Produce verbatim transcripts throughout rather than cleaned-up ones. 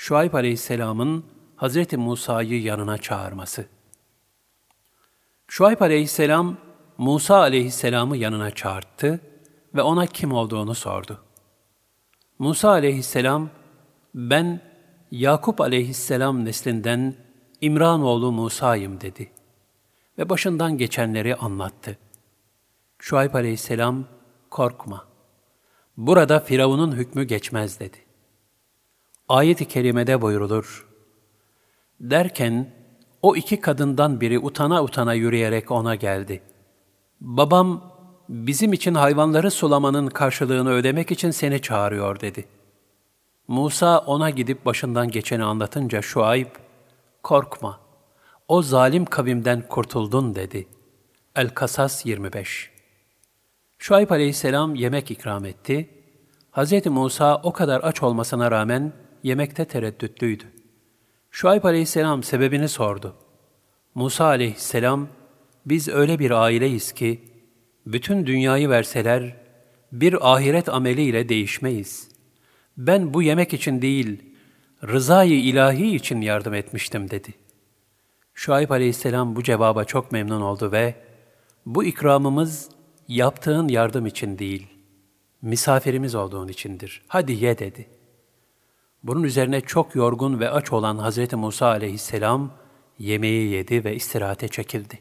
Şuayb aleyhisselamın Hazreti Musa'yı yanına çağırması. Şuayb aleyhisselam, Musa aleyhisselamı yanına çağırttı ve ona kim olduğunu sordu. Musa aleyhisselam, ben Yakup aleyhisselam neslinden İmranoğlu Musa'yım dedi ve başından geçenleri anlattı. Şuayb aleyhisselam, korkma, burada Firavun'un hükmü geçmez dedi. Ayet-i kerimede buyrulur. Derken o iki kadından biri utana utana yürüyerek ona geldi. Babam bizim için hayvanları sulamanın karşılığını ödemek için seni çağırıyor dedi. Musa ona gidip başından geçeni anlatınca Şuayb, korkma, o zalim kavimden kurtuldun dedi. El-Kasas yirmi beş. Şuayb aleyhisselam yemek ikram etti. Hz. Musa o kadar aç olmasına rağmen yemekte tereddütlüydü. Şuayb aleyhisselam sebebini sordu. Musa aleyhisselam, biz öyle bir aileyiz ki, bütün dünyayı verseler, bir ahiret ameliyle değişmeyiz. Ben bu yemek için değil, rızayı ilahi için yardım etmiştim dedi. Şuayb aleyhisselam bu cevaba çok memnun oldu ve, bu ikramımız yaptığın yardım için değil, misafirimiz olduğun içindir. Hadi ye dedi. Bunun üzerine çok yorgun ve aç olan Hazreti Musa aleyhisselam yemeği yedi ve istirahate çekildi.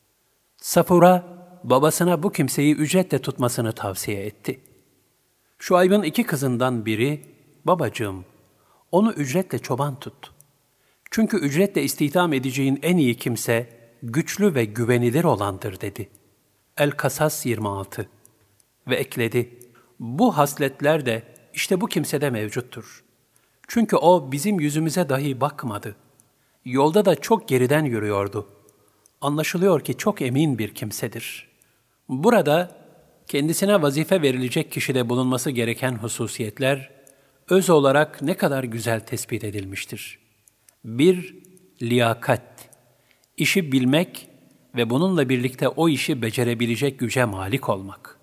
Safura babasına bu kimseyi ücretle tutmasını tavsiye etti. Şuayb'ın iki kızından biri, babacığım, onu ücretle çoban tut. Çünkü ücretle istihdam edeceğin en iyi kimse, güçlü ve güvenilir olandır dedi. El-Kasas yirmi altı. Ve ekledi, bu hasletler de işte bu kimsede mevcuttur. Çünkü o bizim yüzümüze dahi bakmadı. Yolda da çok geriden yürüyordu. Anlaşılıyor ki çok emin bir kimsedir. Burada kendisine vazife verilecek kişide bulunması gereken hususiyetler, öz olarak ne kadar güzel tespit edilmiştir. Bir, liyakat, işi bilmek ve bununla birlikte o işi becerebilecek güce malik olmak.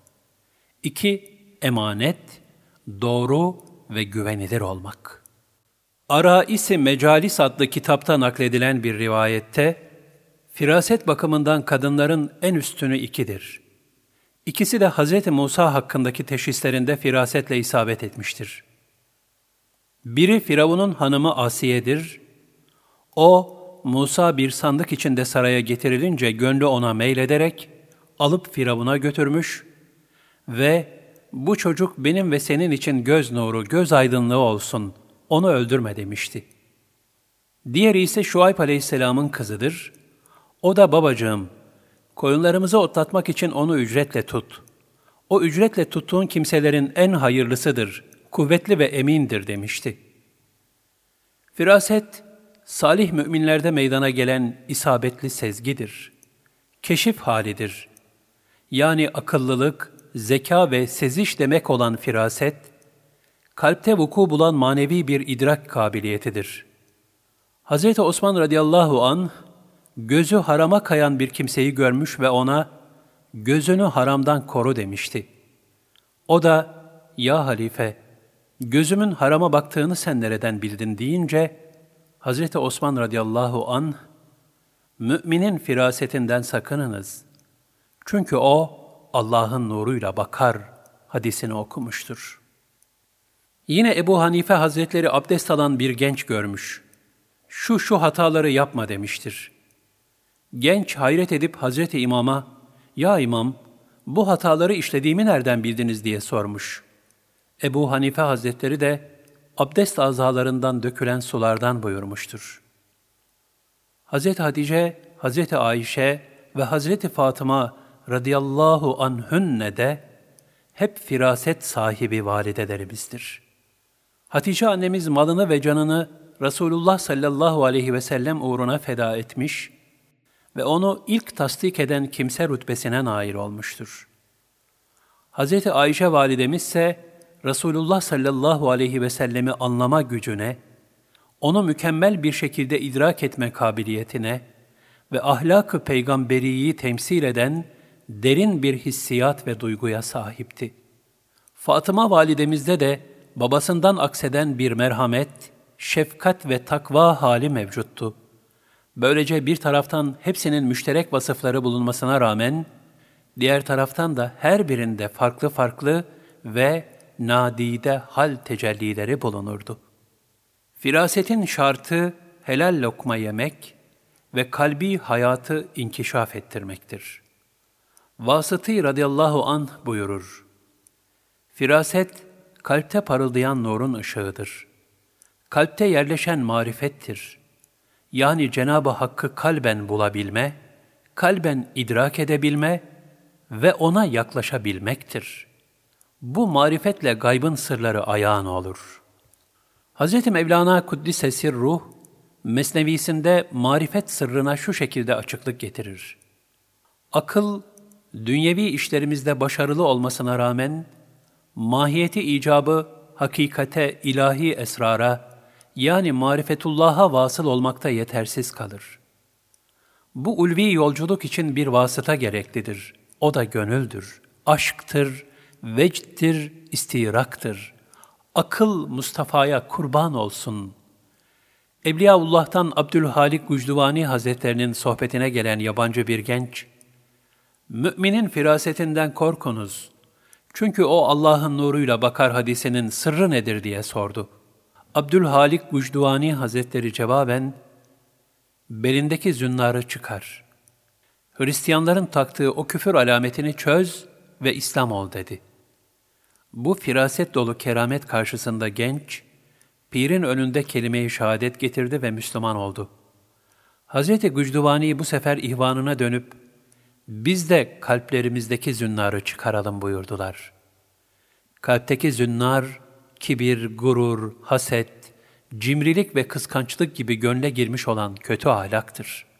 İki, emanet, doğru ve güvenilir olmak. Arais-i Mecalis adlı kitapta nakledilen bir rivayette, firaset bakımından kadınların en üstünü ikidir. İkisi de Hz. Musa hakkındaki teşhislerinde firasetle isabet etmiştir. Biri Firavun'un hanımı Asiye'dir. O, Musa bir sandık içinde saraya getirilince gönlü ona meylederek alıp Firavun'a götürmüş ve bu çocuk benim ve senin için göz nuru, göz aydınlığı olsun, onu öldürme demişti. Diğeri ise Şuayb aleyhisselamın kızıdır. O da babacığım, koyunlarımızı otlatmak için onu ücretle tut. O ücretle tuttuğun kimselerin en hayırlısıdır, kuvvetli ve emindir demişti. Firaset, salih müminlerde meydana gelen isabetli sezgidir. Keşif halidir. Yani akıllılık, zeka ve seziş demek olan firaset, kalpte vuku bulan manevi bir idrak kabiliyetidir. Hazreti Osman radıyallahu anh, gözü harama kayan bir kimseyi görmüş ve ona, gözünü haramdan koru demişti. O da, ya halife, gözümün harama baktığını sen nereden bildin deyince, Hazreti Osman radıyallahu anh, müminin firasetinden sakınınız. Çünkü o, Allah'ın nuruyla bakar hadisini okumuştur. Yine Ebu Hanife Hazretleri abdest alan bir genç görmüş. Şu şu hataları yapma demiştir. Genç hayret edip Hazreti İmam'a, ya İmam, bu hataları işlediğimi nereden bildiniz diye sormuş. Ebu Hanife Hazretleri de abdest azalarından dökülen sulardan buyurmuştur. Hazreti Hatice, Hazreti Ayşe ve Hazreti Fatıma radıyallahu anhünne de hep firaset sahibi validelerimizdir. Hatice annemiz malını ve canını Resulullah sallallahu aleyhi ve sellem uğruna feda etmiş ve onu ilk tasdik eden kimse rütbesine nail olmuştur. Hazreti Ayşe validemiz ise Resulullah sallallahu aleyhi ve sellemi anlama gücüne, onu mükemmel bir şekilde idrak etme kabiliyetine ve ahlak-ı peygamberiyi temsil eden derin bir hissiyat ve duyguya sahipti. Fatıma validemizde de babasından akseden bir merhamet, şefkat ve takva hali mevcuttu. Böylece bir taraftan hepsinin müşterek vasıfları bulunmasına rağmen, diğer taraftan da her birinde farklı farklı ve nadide hal tecellileri bulunurdu. Firasetin şartı helal lokma yemek ve kalbi hayatı inkişaf ettirmektir. Vasıtı radıyallahu anh buyurur: Firaset, kalpte parıldayan nurun ışığıdır. Kalpte yerleşen marifettir. Yani Cenab-ı Hakk'ı kalben bulabilme, kalben idrak edebilme ve ona yaklaşabilmektir. Bu marifetle gaybın sırları ayağına olur. Hz. Mevlana Kuddise Sirruh, Mesnevisinde marifet sırrına şu şekilde açıklık getirir. Akıl, dünyevi işlerimizde başarılı olmasına rağmen, mahiyeti icabı hakikate, ilahi esrara, yani marifetullah'a vasıl olmakta yetersiz kalır. Bu ulvi yolculuk için bir vasıta gereklidir. O da gönüldür, aşktır, vecdtir, istiraktır. Akıl Mustafa'ya kurban olsun. Evliyaullah'tan Abdülhalik Gucduvani Hazretlerinin sohbetine gelen yabancı bir genç, "Müminin firasetinden korkunuz. Çünkü o Allah'ın nuruyla bakar" hadisinin sırrı nedir diye sordu. Abdülhalik Gucduvani Hazretleri cevaben, "Belindeki zünnarı çıkar. Hristiyanların taktığı o küfür alametini çöz ve İslam ol" dedi. Bu firaset dolu keramet karşısında genç, pirin önünde kelime-i şehadet getirdi ve Müslüman oldu. Hazreti Gucduvani bu sefer ihvanına dönüp, "Biz de kalplerimizdeki zünnarı çıkaralım" buyurdular. Kalpteki zünnar, kibir, gurur, haset, cimrilik ve kıskançlık gibi gönle girmiş olan kötü ahlaktır.